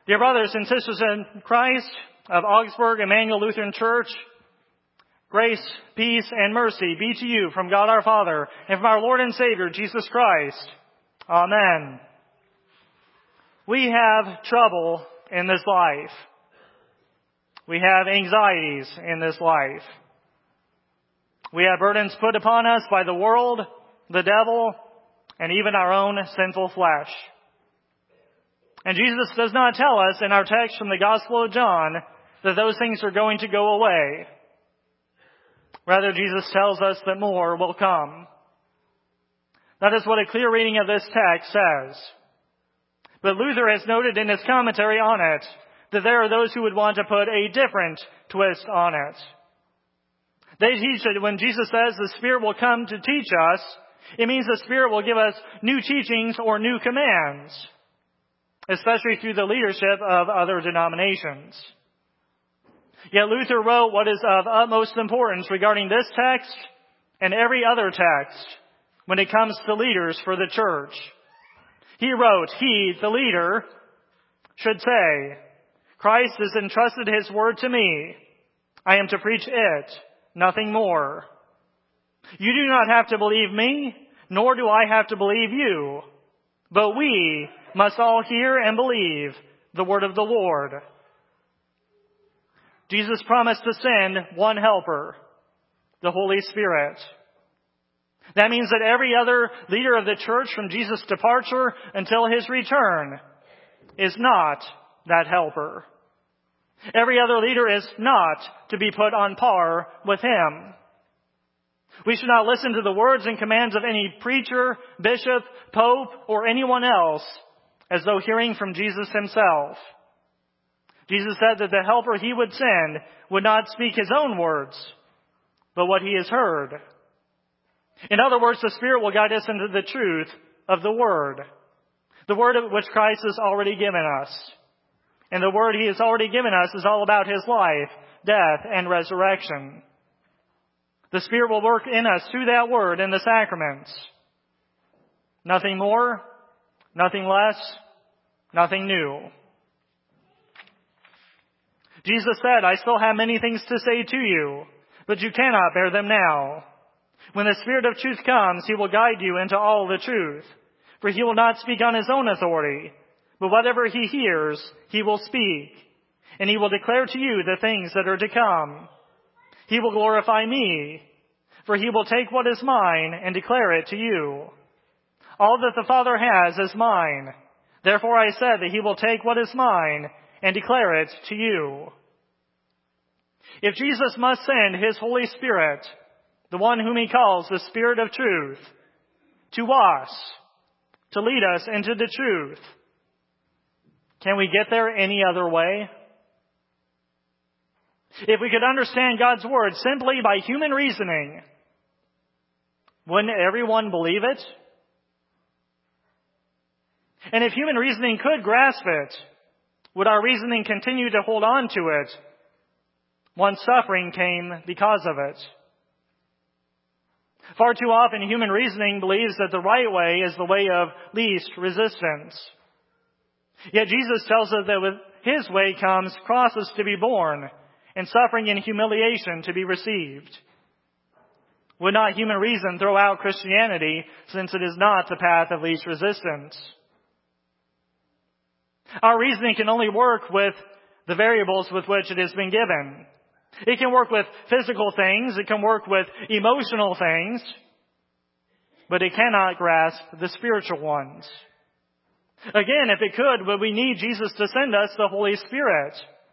Dear brothers and sisters in Christ of Augsburg Emmanuel Lutheran Church, grace, peace, and mercy be to you from God our Father and from our Lord and Savior, Jesus Christ. Amen. We have trouble in this life. We have anxieties in this life. We have burdens put upon us by the world, the devil, and even our own sinful flesh. And Jesus does not tell us in our text from the Gospel of John that those things are going to go away. Rather, Jesus tells us that more will come. That is what a clear reading of this text says. But Luther has noted in his commentary on it that there are those who would want to put a different twist on it. They teach that when Jesus says the Spirit will come to teach us, it means the Spirit will give us new teachings or new commands, especially through the leadership of other denominations. Yet Luther wrote what is of utmost importance regarding this text and every other text when it comes to leaders for the church. He wrote, he, the leader, should say, Christ has entrusted his word to me. I am to preach it, nothing more. You do not have to believe me, nor do I have to believe you. But we must all hear and believe the word of the Lord. Jesus promised to send one helper, the Holy Spirit. That means that every other leader of the church from Jesus' departure until his return is not that helper. Every other leader is not to be put on par with him. We should not listen to the words and commands of any preacher, bishop, pope, or anyone else as though hearing from Jesus himself. Jesus said that the helper he would send would not speak his own words, but what he has heard. In other words, the Spirit will guide us into the truth of the Word of which Christ has already given us. And the Word he has already given us is all about his life, death, and resurrection. The Spirit will work in us through that Word in the sacraments. Nothing more, nothing less, nothing new. Jesus said, I still have many things to say to you, but you cannot bear them now. When the Spirit of truth comes, he will guide you into all the truth. For he will not speak on his own authority, but whatever he hears, he will speak. And he will declare to you the things that are to come. He will glorify me, for he will take what is mine and declare it to you. All that the Father has is mine. Therefore I said that he will take what is mine and declare it to you. If Jesus must send his Holy Spirit, the one whom he calls the Spirit of truth, to us, to lead us into the truth, can we get there any other way? If we could understand God's Word simply by human reasoning, wouldn't everyone believe it? And if human reasoning could grasp it, would our reasoning continue to hold on to it once suffering came because of it? Far too often, human reasoning believes that the right way is the way of least resistance. Yet Jesus tells us that with his way comes crosses to be borne and suffering and humiliation to be received. Would not human reason throw out Christianity since it is not the path of least resistance? Our reasoning can only work with the variables with which it has been given. It can work with physical things. It can work with emotional things. But it cannot grasp the spiritual ones. Again, if it could, would we need Jesus to send us the Holy Spirit?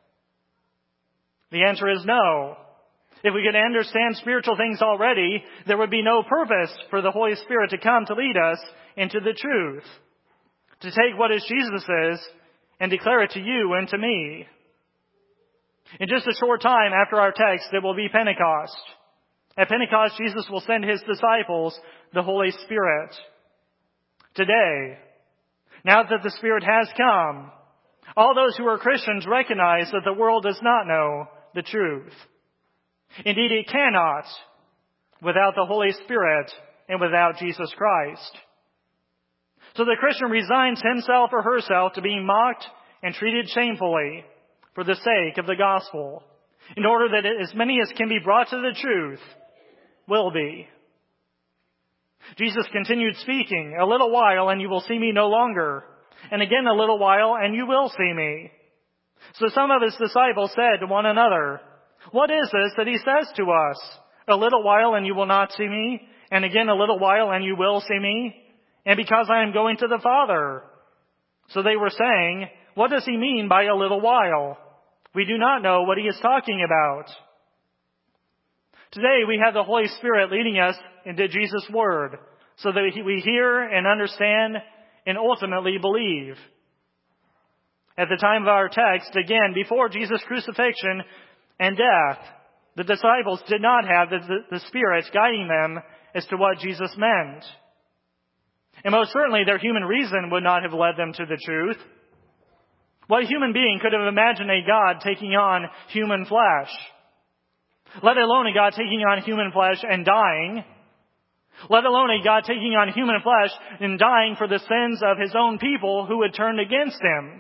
The answer is no. If we could understand spiritual things already, there would be no purpose for the Holy Spirit to come to lead us into the truth, to take what is Jesus's and declare it to you and to me. In just a short time after our text, it will be Pentecost. At Pentecost, Jesus will send his disciples the Holy Spirit. Today, now that the Spirit has come, all those who are Christians recognize that the world does not know the truth. Indeed, it cannot without the Holy Spirit and without Jesus Christ. So the Christian resigns himself or herself to being mocked and treated shamefully for the sake of the gospel, in order that as many as can be brought to the truth will be. Jesus continued speaking, "A little while and you will see me no longer, and again a little while and you will see me." So some of his disciples said to one another, "What is this that he says to us? A little while and you will not see me, and again a little while and you will see me, and because I am going to the Father." So they were saying, "What does he mean by a little while? We do not know what he is talking about." Today we have the Holy Spirit leading us into Jesus' Word so that we hear and understand and ultimately believe. At the time of our text, again, before Jesus' crucifixion and death, the disciples did not have the Spirit guiding them as to what Jesus meant. And most certainly their human reason would not have led them to the truth. What human being could have imagined a God taking on human flesh? Let alone a God taking on human flesh and dying. Let alone a God taking on human flesh and dying for the sins of his own people who had turned against him.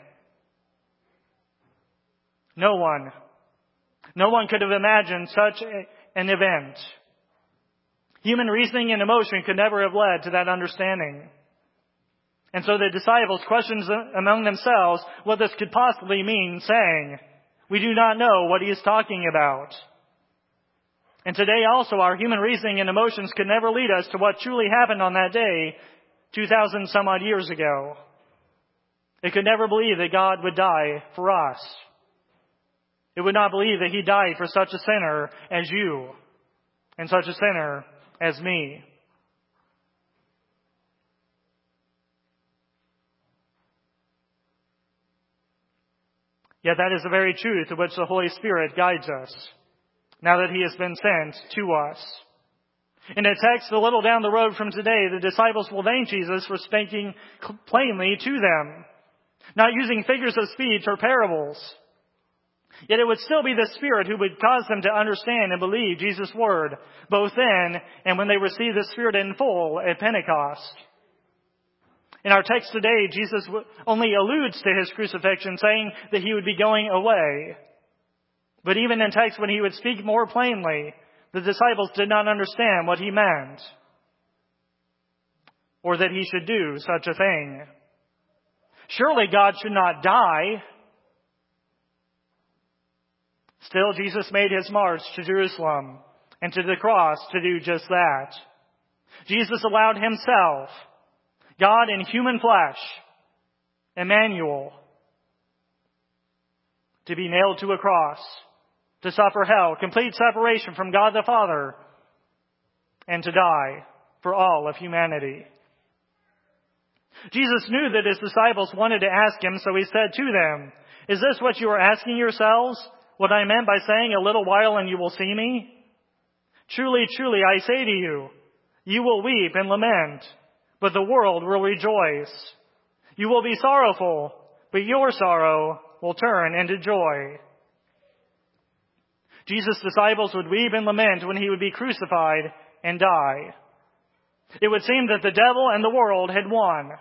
No one could have imagined such an event. Human reasoning and emotion could never have led to that understanding. And so the disciples questioned among themselves what this could possibly mean, saying, "We do not know what he is talking about." And today also our human reasoning and emotions could never lead us to what truly happened on that day 2,000 some odd years ago. It could never believe that God would die for us. It would not believe that he died for such a sinner as you and such a sinner as me. Yet that is the very truth to which the Holy Spirit guides us, now that he has been sent to us. In a text a little down the road from today, the disciples will thank Jesus for speaking plainly to them, not using figures of speech or parables. Yet it would still be the Spirit who would cause them to understand and believe Jesus' word, both then and when they receive the Spirit in full at Pentecost. In our text today, Jesus only alludes to his crucifixion, saying that he would be going away. But even in text when he would speak more plainly, the disciples did not understand what he meant, or that he should do such a thing. Surely God should not die. Still, Jesus made his march to Jerusalem and to the cross to do just that. Jesus allowed himself, God in human flesh, Emmanuel, to be nailed to a cross, to suffer hell, complete separation from God the Father, and to die for all of humanity. Jesus knew that his disciples wanted to ask him, so he said to them, "Is this what you are asking yourselves? What I meant by saying, 'A little while and you will see me'? Truly, truly, I say to you, you will weep and lament, but the world will rejoice. You will be sorrowful, but your sorrow will turn into joy." Jesus' disciples would weep and lament when he would be crucified and die. It would seem that the devil and the world had won.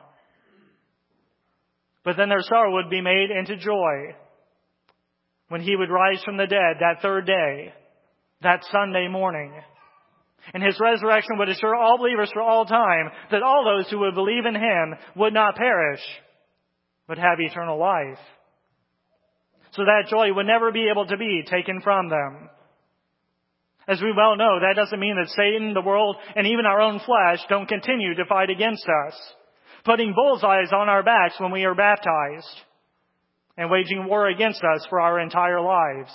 But then their sorrow would be made into joy when he would rise from the dead that third day, that Sunday morning. And his resurrection would assure all believers for all time that all those who would believe in him would not perish, but have eternal life. So that joy would never be able to be taken from them. As we well know, that doesn't mean that Satan, the world, and even our own flesh don't continue to fight against us, putting bullseyes on our backs when we are baptized, and waging war against us for our entire lives.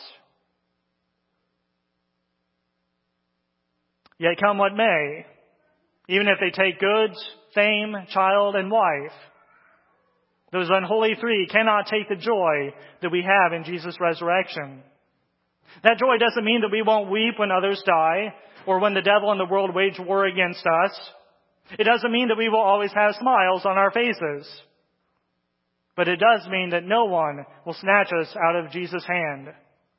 Yet come what may, even if they take goods, fame, child, and wife, those unholy three cannot take the joy that we have in Jesus' resurrection. That joy doesn't mean that we won't weep when others die, or when the devil and the world wage war against us. It doesn't mean that we will always have smiles on our faces. But it does mean that no one will snatch us out of Jesus' hand.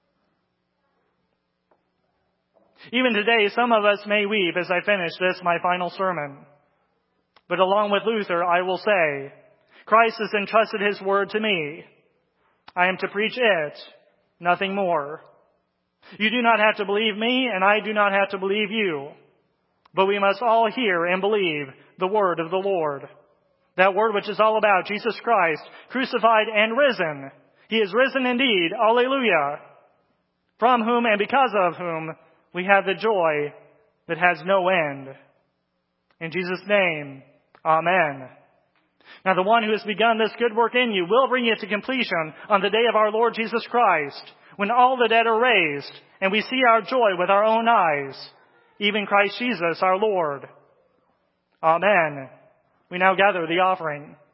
Even today, some of us may weep as I finish this, my final sermon. But along with Luther, I will say, Christ has entrusted his word to me. I am to preach it, nothing more. You do not have to believe me, and I do not have to believe you. But we must all hear and believe the word of the Lord. That word which is all about Jesus Christ, crucified and risen. He is risen indeed. Alleluia. From whom and because of whom we have the joy that has no end. In Jesus' name, amen. Now the one who has begun this good work in you will bring it to completion on the day of our Lord Jesus Christ, when all the dead are raised, and we see our joy with our own eyes, even Christ Jesus our Lord. Amen. We now gather the offering.